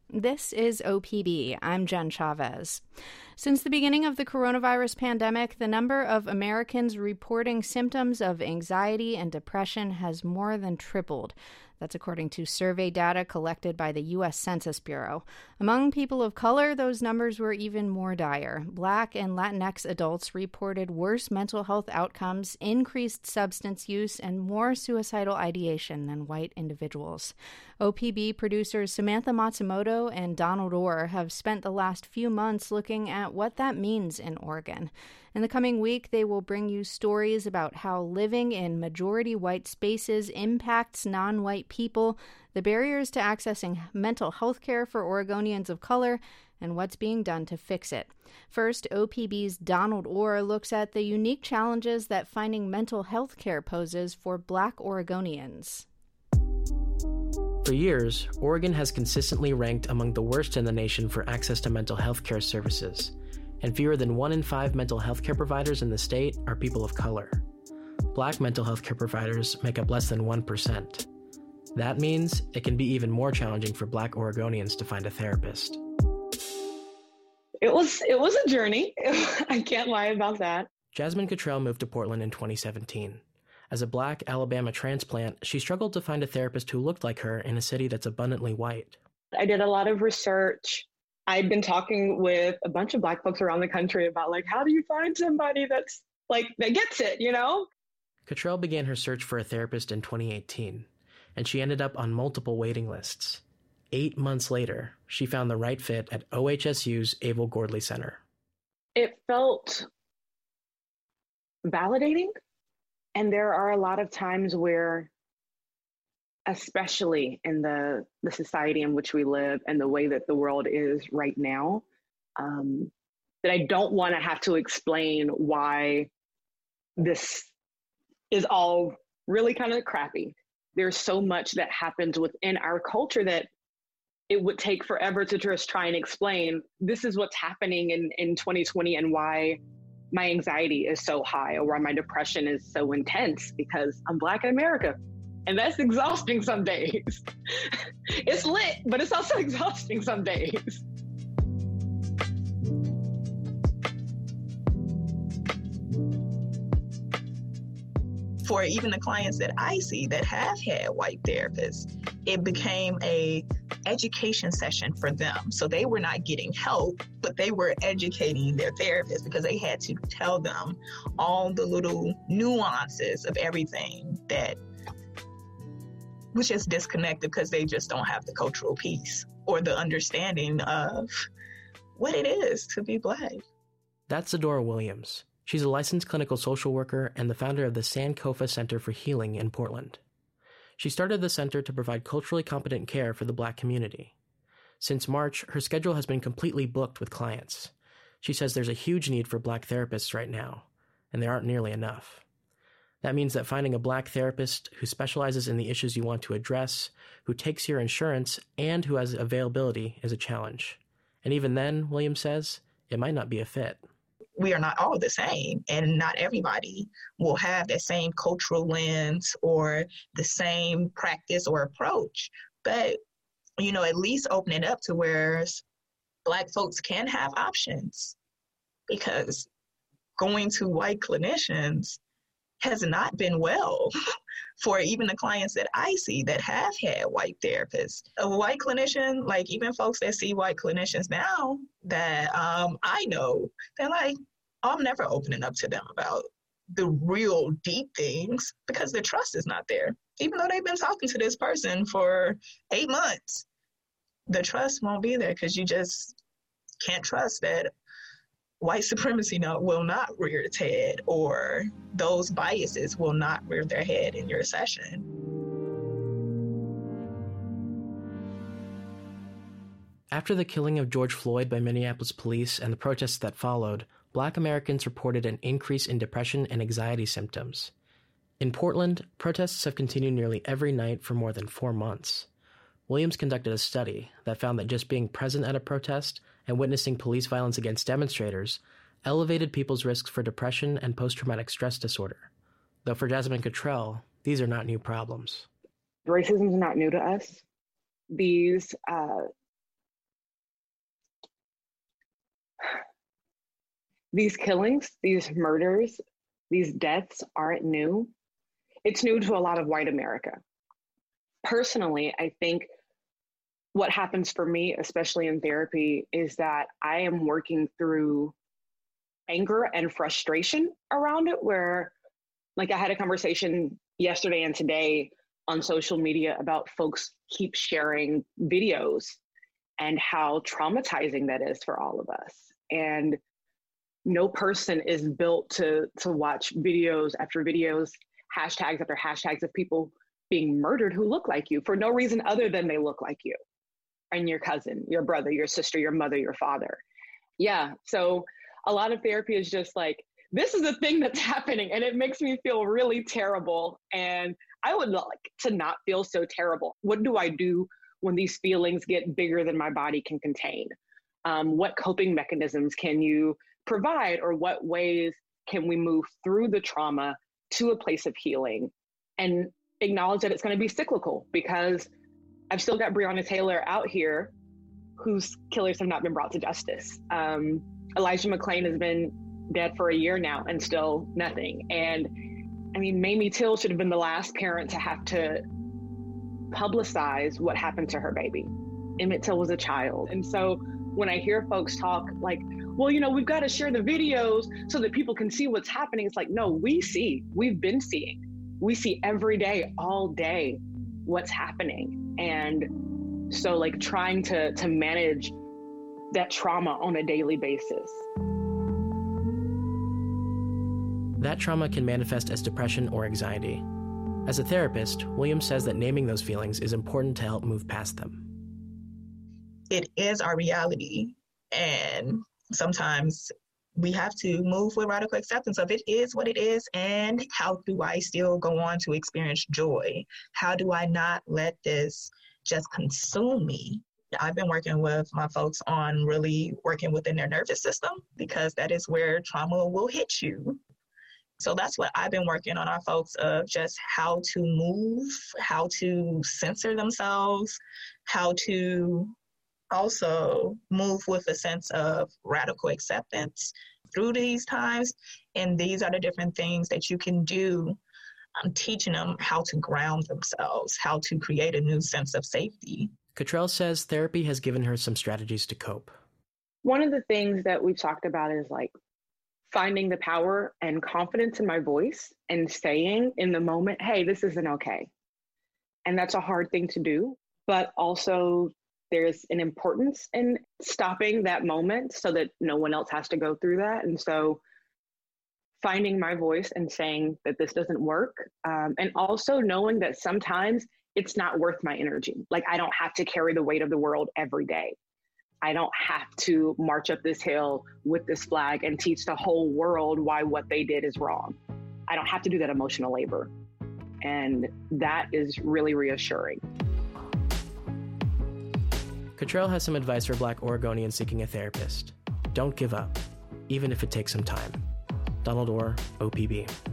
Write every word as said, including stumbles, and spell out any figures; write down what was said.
This is O P B. I'm Jen Chavez. Since the beginning of the coronavirus pandemic, the number of Americans reporting symptoms of anxiety and depression has more than tripled. That's according to survey data collected by the U S Census Bureau. Among people of color, those numbers were even more dire. Black and Latinx adults reported worse mental health outcomes, increased substance use, and more suicidal ideation than white individuals. O P B producers Samantha Matsumoto and Donald Orr have spent the last few months looking at what that means in Oregon. In the coming week, they will bring you stories about how living in majority white spaces impacts non-white people, the barriers to accessing mental health care for Oregonians of color, and what's being done to fix it. First, O P B's Donald Orr looks at the unique challenges that finding mental health care poses for Black Oregonians. For years, Oregon has consistently ranked among the worst in the nation for access to mental health care services, and fewer than one in five mental health care providers in the state are people of color. Black mental health care providers make up less than one percent. That means it can be even more challenging for Black Oregonians to find a therapist. It was it was a journey. I can't lie about that. Jasmine Cottrell moved to Portland in twenty seventeen. As a Black Alabama transplant, she struggled to find a therapist who looked like her in a city that's abundantly white. I did a lot of research. I'd been talking with a bunch of Black folks around the country about, like, how do you find somebody that's, like, that gets it, you know? Cottrell began her search for a therapist in twenty eighteen, and she ended up on multiple waiting lists. Eight months later, she found the right fit at O H S U's Avel Gordley Center. It felt validating. And there are a lot of times where, especially in the, the society in which we live and the way that the world is right now, um, that I don't want to have to explain why this is all really kind of crappy. There's so much that happens within our culture that it would take forever to just try and explain, this is what's happening in, in twenty twenty and why my anxiety is so high or why my depression is so intense, because I'm Black in America. And that's exhausting some days. It's lit, but it's also exhausting some days. For even the clients that I see that have had white therapists, it became a education session for them. So they were not getting help, but they were educating their therapist because they had to tell them all the little nuances of everything that was just disconnected because they just don't have the cultural piece or the understanding of what it is to be Black. That's Zadora Williams. She's a licensed clinical social worker and the founder of the Sankofa Center for Healing in Portland. She started the center to provide culturally competent care for the Black community. Since March, her schedule has been completely booked with clients. She says there's a huge need for Black therapists right now, and there aren't nearly enough. That means that finding a Black therapist who specializes in the issues you want to address, who takes your insurance, and who has availability is a challenge. And even then, Williams says, it might not be a fit. We are not all the same, and not everybody will have that same cultural lens or the same practice or approach. But, you know, at least open it up to where Black folks can have options, because going to white clinicians has not been well for even the clients that I see that have had white therapists. A white clinician, like even folks that see white clinicians now that um, I know, they're like, oh, I'm never opening up to them about the real deep things because the trust is not there. Even though they've been talking to this person for eight months, the trust won't be there because you just can't trust that white supremacy not, will not rear its head, or those biases will not rear their head in your session. After the killing of George Floyd by Minneapolis police and the protests that followed, Black Americans reported an increase in depression and anxiety symptoms. In Portland, protests have continued nearly every night for more than four months. Williams conducted a study that found that just being present at a protest and witnessing police violence against demonstrators elevated people's risks for depression and post-traumatic stress disorder. Though for Jasmine Cottrell, these are not new problems. Racism is not new to us. These uh, these killings, these murders, these deaths aren't new. It's new to a lot of white America. Personally, I think what happens for me, especially in therapy, is that I am working through anger and frustration around it, where, like, I had a conversation yesterday and today on social media about folks keep sharing videos and how traumatizing that is for all of us. And no person is built to to watch videos after videos, hashtags after hashtags of people being murdered who look like you for no reason other than they look like you and your cousin, your brother, your sister, your mother, your father. Yeah. So a lot of therapy is just like, this is a thing that's happening and it makes me feel really terrible. And I would like to not feel so terrible. What do I do when these feelings get bigger than my body can contain? Um, what coping mechanisms can you provide, or what ways can we move through the trauma to a place of healing and acknowledge that it's going to be cyclical? Because I've still got Breonna Taylor out here whose killers have not been brought to justice. Um, Elijah McClain has been dead for a year now and still nothing. And I mean, Mamie Till should have been the last parent to have to publicize what happened to her baby. Emmett Till was a child. And so when I hear folks talk like, well, you know, we've got to share the videos so that people can see what's happening. It's like, no, we see, we've been seeing, we see every day, all day, what's happening. And so like trying to, to manage that trauma on a daily basis. That trauma can manifest as depression or anxiety. As a therapist, Williams says that naming those feelings is important to help move past them. It is our reality, and sometimes we have to move with radical acceptance of it is what it is, and how do I still go on to experience joy? How do I not let this just consume me? I've been working with my folks on really working within their nervous system, because that is where trauma will hit you. So that's what I've been working on our folks of just how to move, how to censor themselves, how to also move with a sense of radical acceptance through these times. And these are the different things that you can do. I'm teaching them how to ground themselves, how to create a new sense of safety. Cottrell says therapy has given her some strategies to cope. One of the things that we've talked about is like finding the power and confidence in my voice and saying in the moment, hey, this isn't okay. And that's a hard thing to do, but also there's an importance in stopping that moment so that no one else has to go through that. And so finding my voice and saying that this doesn't work, um, and also knowing that sometimes it's not worth my energy. Like, I don't have to carry the weight of the world every day. I don't have to march up this hill with this flag and teach the whole world why what they did is wrong. I don't have to do that emotional labor. And that is really reassuring. Cottrell has some advice for Black Oregonians seeking a therapist. Don't give up, even if it takes some time. Donald Orr, O P B.